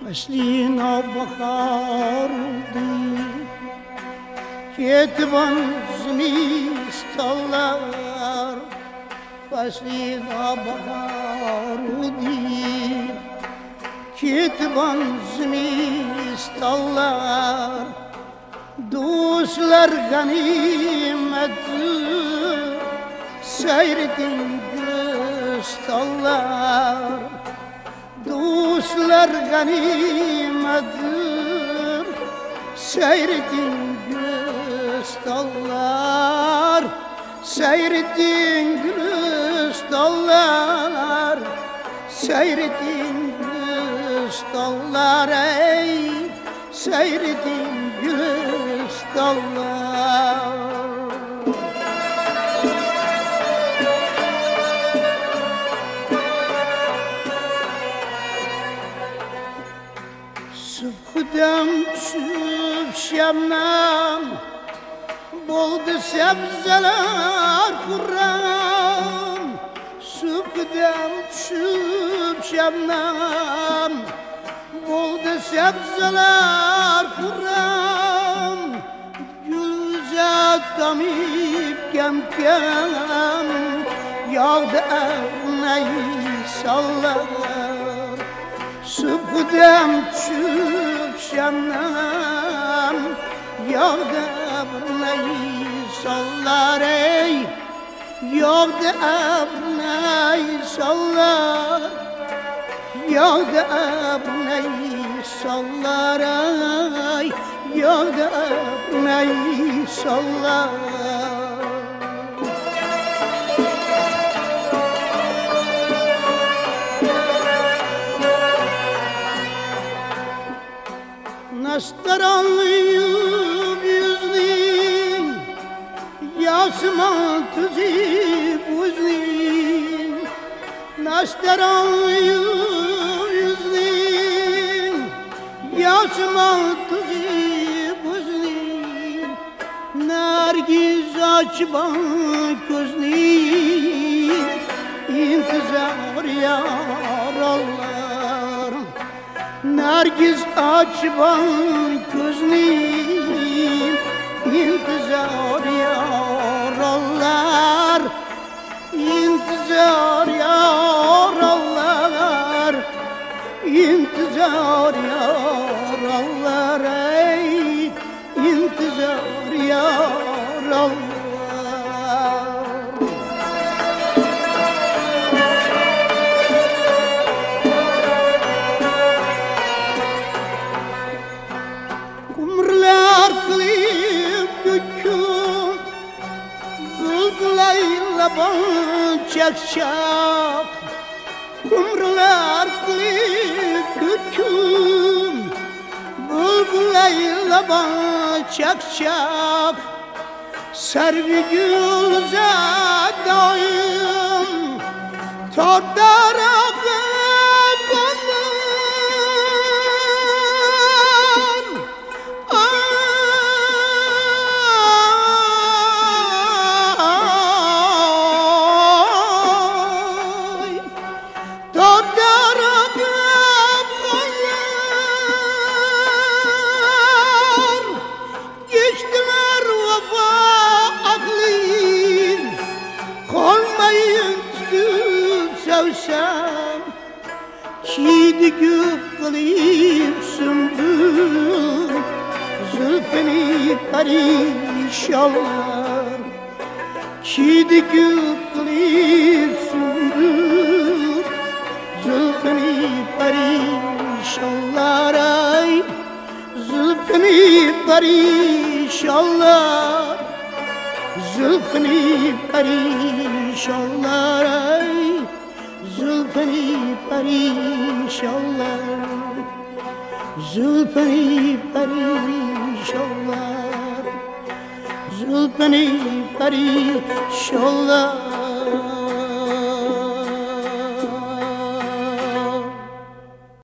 Faslina bahardı, ketvan zimistallar. Faslina bahardı, ketvan zimistallar. Dostlar ganimeti seyredin gülistallar. Dostlar ganimettir, seyredin gülistallar. Seyredin gülistallar, seyredin gülistallar, ey seyredin gülistallar. Subhudam düşüp şemnem, boldu sebzeler kurram. Subhudam düşüp şemnem, boldu sebzeler kurram. Gülüze damip kem yağdı evneyi sallar. Subhudam düşüp şemnem, yağdı evneyi sallar, ey yağdı evneyi sallar. Yağdı evneyi sallar, ey yağdı evneyi sallar. Nastaranlıyım yüzlüm, yasman tüzip uzlum. Nastaranlıyım yüzlüm, yasman tüzip uzlum. Nergiz açman gözlüm, intizar yarallar. Nergiz açman gözlüm, intizar yarallar. İntizar yarallar, intizar yarallar, ey intizar yarallar. Kumrular kılıp döküm, bülbülayla ban çakşak. Kumrular kılıp döküm, bülbülayla ban çakşak. Servi gülze daim, tordara Kidi güp kılıp sümbül, zülfünü perişanlar. Kidi güp kılıp sümbül, zülfünü perişanlar, ay zülfünü perişanlar. Zülfünü perişanlar, ay zülfünü perişanlar. Zülfünü perişanlar, zülfünü perişanlar.